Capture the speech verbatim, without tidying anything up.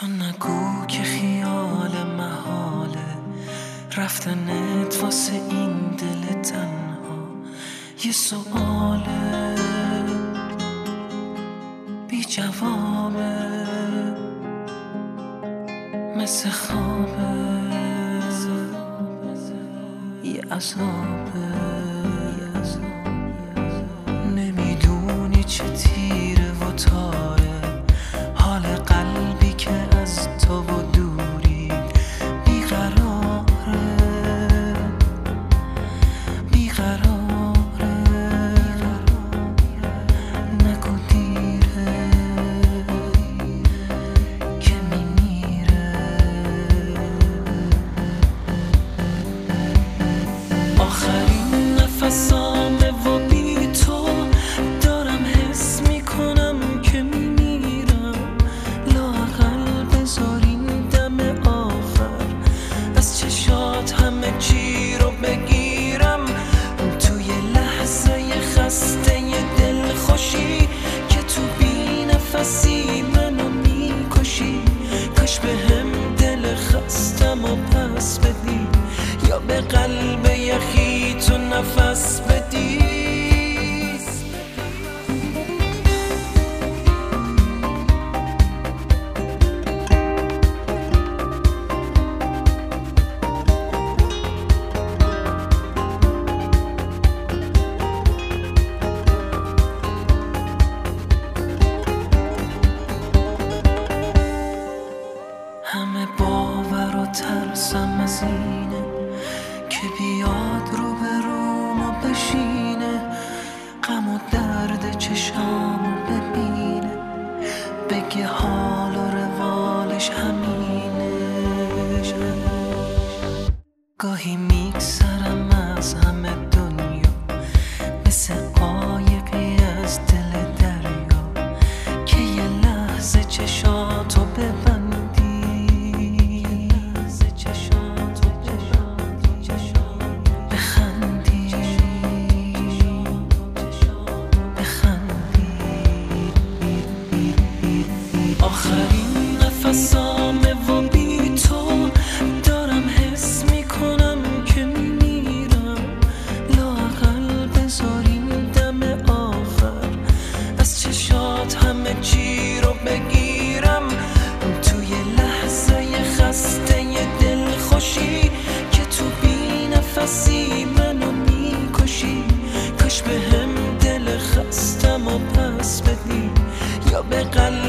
تو نگو که خیال محاله رفتنت واسه این دل تنها یه سؤاله بی جوابه مثل خوابه یه عذابه نمیدونی چه تیره و تاره حال قلبی که از تو و دوری بیقراره بیقراره نگو دیره که میمیره آخرین نفسامه و بی تو دارم حس میکنم که میمیرم لااقل بذار این دم آخر از چشات همه چی رو بگیرم توی لحظه خسته دل خوشی که تو بی نفسی منو میکشی کاش به هم دل خستم و پس بدی یا به قلب یخی تو نفس بدی همه باور و ترسم از اینه که بیاد رو به روم و بشینه غم و درد چشامو ببینه بگه حال و روالش همینه گاهی میگذرم از همه دنیا مثل قایقی از دل دریا که یه لحظه چشاتو ببندی آخرین نفسامه و بی تو دارم حس میکنم که میمیرم لااقل بذار این دم آخر از چشات همه چی رو بگیرم توی لحظه خسته دل خوشی که تو بی نفسی منو میکشی کاش به هم دل خستم و پس بدی یا به قلب